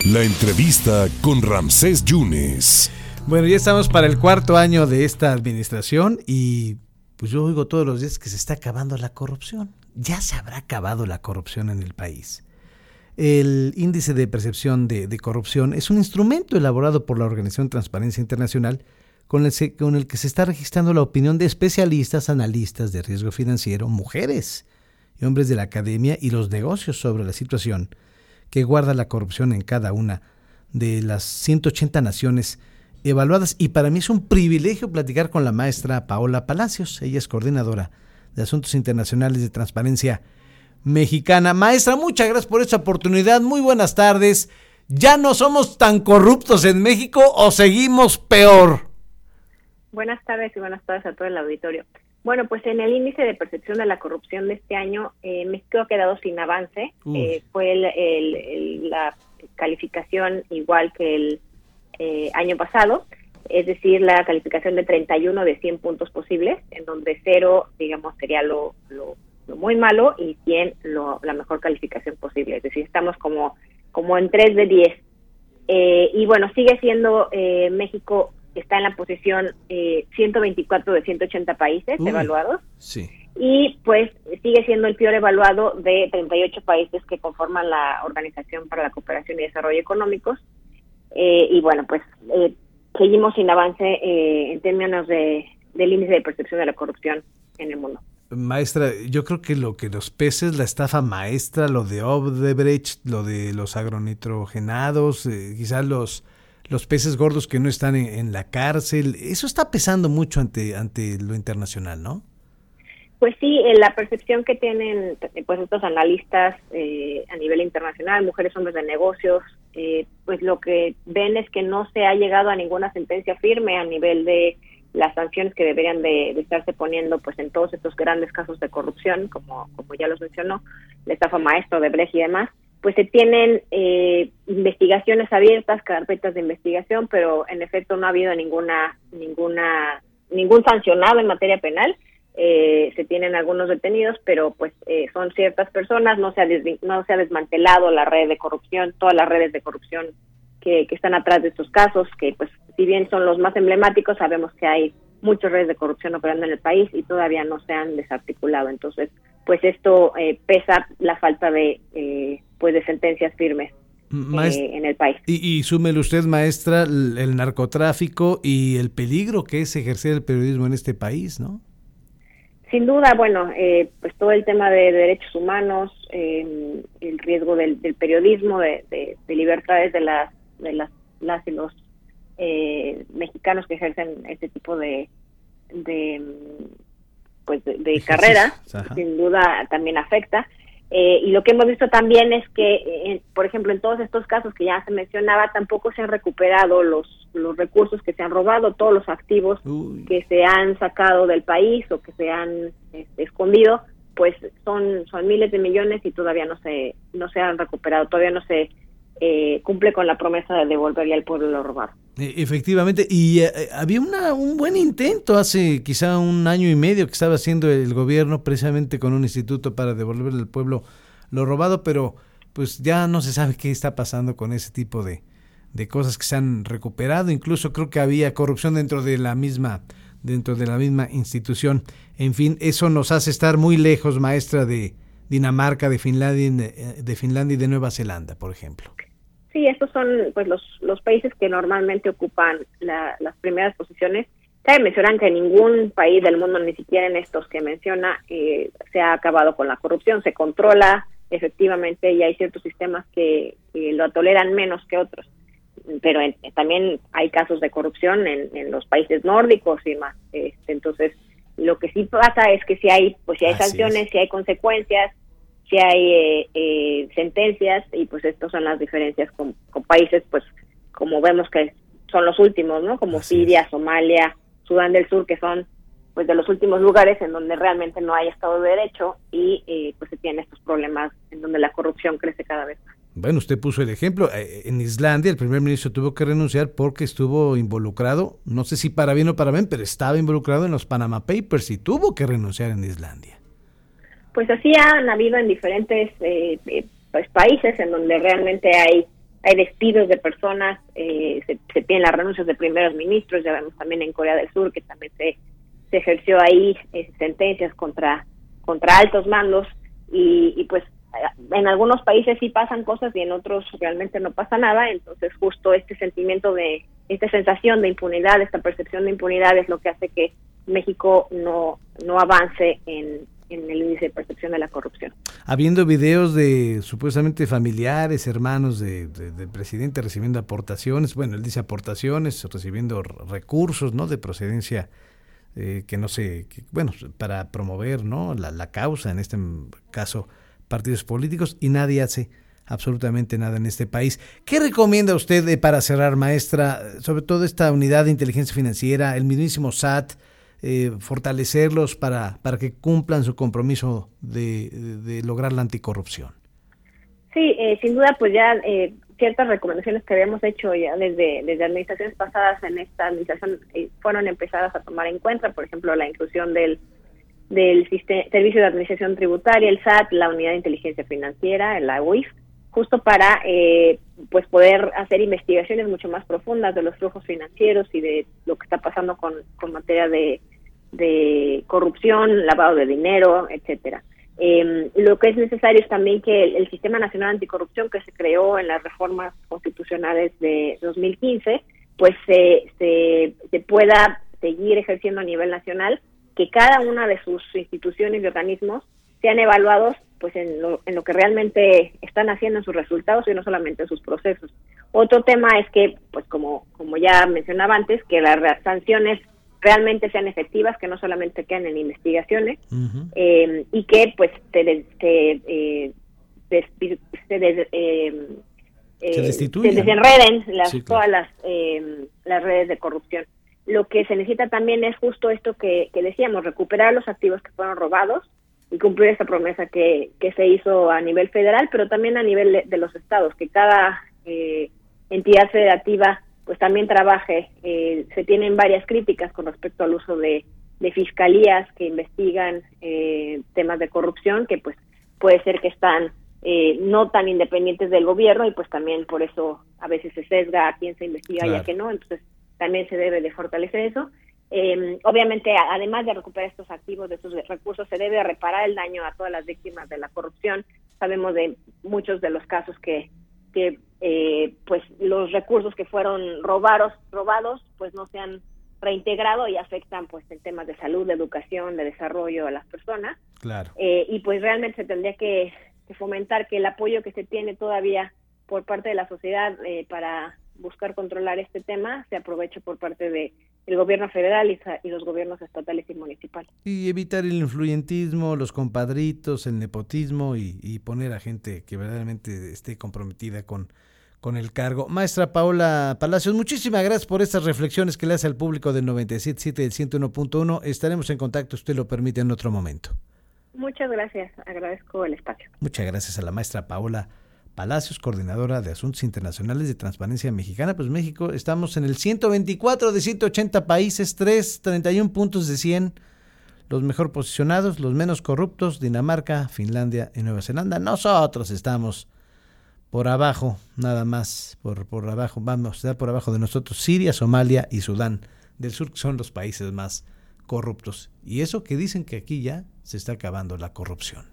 La entrevista con Ramsés Yunes. Bueno, ya estamos para el 4º año de esta administración y pues yo oigo todos los días que se está acabando la corrupción. Ya se habrá acabado la corrupción en el país. El índice de percepción de corrupción es un instrumento elaborado por la Organización Transparencia Internacional con el que se está registrando la opinión de especialistas, analistas de riesgo financiero, mujeres y hombres de la academia y los negocios sobre la situación que guarda la corrupción en cada una de las 180 naciones evaluadas. Y para mí es un privilegio platicar con la maestra Paola Palacios. Ella es coordinadora de Asuntos Internacionales de Transparencia Mexicana. Maestra, muchas gracias por esta oportunidad. Muy buenas tardes. ¿Ya no somos tan corruptos en México o seguimos peor? Buenas tardes y buenas tardes a todo el auditorio. Bueno, pues en el índice de percepción de la corrupción de este año, México ha quedado sin avance. Fue la calificación igual que el año pasado, es decir, la calificación de 31 de 100 puntos posibles, en donde 0, digamos, sería lo muy malo y 100 la mejor calificación posible. Es decir, estamos como en 3 de 10. Y bueno, sigue siendo México... está en la posición 124 de 180 países evaluados. Sí. Y pues sigue siendo el peor evaluado de 38 países que conforman la Organización para la Cooperación y Desarrollo Económicos. Y bueno, pues seguimos sin avance en términos del índice de percepción de la corrupción en el mundo. Maestra, yo creo que lo que los peces, la estafa maestra, lo de Odebrecht, lo de los agronitrogenados, quizás los peces gordos que no están en la cárcel, eso está pesando mucho ante lo internacional, ¿no? Pues sí, la percepción que tienen pues estos analistas a nivel internacional, mujeres, hombres de negocios, pues lo que ven es que no se ha llegado a ninguna sentencia firme a nivel de las sanciones que deberían de estarse poniendo pues en todos estos grandes casos de corrupción, como ya los mencionó, la estafa maestra, Odebrecht y demás. Pues se tienen investigaciones abiertas, carpetas de investigación, pero en efecto no ha habido ningún sancionado en materia penal. Se tienen algunos detenidos, pero pues son ciertas personas. No se ha desmantelado la red de corrupción, todas las redes de corrupción que están atrás de estos casos, que pues si bien son los más emblemáticos, sabemos que hay muchas redes de corrupción operando en el país y todavía no se han desarticulado. Entonces, pues esto pesa la falta de sentencias firmes en el país. Y súmele usted, maestra, el narcotráfico y el peligro que es ejercer el periodismo en este país, ¿no? Sin duda, bueno, pues todo el tema de derechos humanos, el riesgo del periodismo, de libertades de las y los mexicanos que ejercen este tipo de carrera, sin duda también afecta. Y lo que hemos visto también es que, por ejemplo, en todos estos casos que ya se mencionaba, tampoco se han recuperado los recursos que se han robado, todos los activos que se han sacado del país o que se han escondido, pues son miles de millones y todavía no se han recuperado, todavía no se cumple con la promesa de devolverle al pueblo lo robado. Efectivamente, y había un buen intento hace quizá 1 año y medio que estaba haciendo el gobierno precisamente con un instituto para devolverle al pueblo lo robado, pero pues ya no se sabe qué está pasando con ese tipo de cosas que se han recuperado. Incluso creo que había corrupción dentro de la misma institución. En fin, eso nos hace estar muy lejos, maestra, de Dinamarca, de Finlandia y de Nueva Zelanda, por ejemplo. Sí, estos son pues los países que normalmente ocupan las primeras posiciones. Cabe mencionar que en ningún país del mundo, ni siquiera en estos que menciona, se ha acabado con la corrupción. Se controla efectivamente y hay ciertos sistemas que lo toleran menos que otros. Pero también hay casos de corrupción en los países nórdicos y más. Entonces, lo que sí pasa es que si hay sanciones, si hay consecuencias, si hay sentencias, y pues estas son las diferencias con países, pues como vemos que son los últimos, ¿no? Como Siria, Somalia, Sudán del Sur, que son pues de los últimos lugares en donde realmente no hay Estado de Derecho y pues se tienen estos problemas en donde la corrupción crece cada vez más. Bueno, usted puso el ejemplo. En Islandia el primer ministro tuvo que renunciar porque estuvo involucrado, no sé si para bien o para bien, pero estaba involucrado en los Panama Papers y tuvo que renunciar en Islandia. Pues así han habido en diferentes países en donde realmente hay hay despidos de personas, se piden las renuncias de primeros ministros, ya vemos también en Corea del Sur que también se ejerció ahí sentencias contra altos mandos y pues en algunos países sí pasan cosas y en otros realmente no pasa nada. Entonces justo este sentimiento esta sensación de impunidad, esta percepción de impunidad es lo que hace que México no avance en el índice de percepción de la corrupción. Habiendo videos de supuestamente familiares, hermanos del presidente recibiendo aportaciones, bueno, él dice aportaciones, recibiendo recursos, ¿no?, de procedencia que no sé, para promover, ¿no?, la causa, en este caso partidos políticos, y nadie hace absolutamente nada en este país. ¿Qué recomienda usted para cerrar, maestra, sobre todo esta unidad de inteligencia financiera, el mismísimo SAT, fortalecerlos para que cumplan su compromiso de lograr la anticorrupción? Sí, sin duda, pues ya ciertas recomendaciones que habíamos hecho ya desde administraciones pasadas en esta administración fueron empezadas a tomar en cuenta, por ejemplo, la inclusión del Servicio de Administración Tributaria, el SAT, la Unidad de Inteligencia Financiera, la UIF, justo para pues poder hacer investigaciones mucho más profundas de los flujos financieros y de lo que está pasando con materia de corrupción, lavado de dinero, etcétera. Lo que es necesario es también que el Sistema Nacional Anticorrupción, que se creó en las reformas constitucionales de 2015, pues se pueda seguir ejerciendo a nivel nacional, que cada una de sus instituciones y organismos sean evaluados pues en lo que realmente están haciendo, en sus resultados y no solamente en sus procesos. Otro tema es que, pues como ya mencionaba antes, que las sanciones realmente sean efectivas, que no solamente queden en investigaciones, uh-huh. Y que pues se desenreden todas las redes de corrupción. Lo que se necesita también es justo esto que decíamos, recuperar los activos que fueron robados y cumplir esta promesa que se hizo a nivel federal, pero también a nivel de los estados, que cada entidad federativa pues también trabaje. Se tienen varias críticas con respecto al uso de fiscalías que investigan temas de corrupción, que pues puede ser que están no tan independientes del gobierno y pues también por eso a veces se sesga a quién se investiga y a qué no. Entonces también se debe de fortalecer eso. Obviamente, además de recuperar estos activos, de estos recursos, se debe reparar el daño a todas las víctimas de la corrupción. Sabemos de muchos de los casos que pues los recursos que fueron robados pues no se han reintegrado y afectan pues en temas de salud, de educación, de desarrollo a las personas. Claro. Y pues realmente se tendría que fomentar que el apoyo que se tiene todavía por parte de la sociedad para buscar controlar este tema se aproveche por parte del gobierno federal y los gobiernos estatales y municipales. Y evitar el influyentismo, los compadritos, el nepotismo y poner a gente que verdaderamente esté comprometida con el cargo. Maestra Paola Palacios, muchísimas gracias por estas reflexiones que le hace al público del 97.7 y del 101.1. Estaremos en contacto, usted lo permite, en otro momento. Muchas gracias, agradezco el espacio. Muchas gracias a la maestra Paola Palacios, coordinadora de Asuntos Internacionales de Transparencia Mexicana. Pues México, estamos en el 124 de 180 países, 31 puntos de 100, los mejor posicionados, los menos corruptos, Dinamarca, Finlandia y Nueva Zelanda. Nosotros estamos por abajo, nada más, por abajo, vamos a estar por abajo de nosotros, Siria, Somalia y Sudán del Sur, que son los países más corruptos. Y eso que dicen que aquí ya se está acabando la corrupción.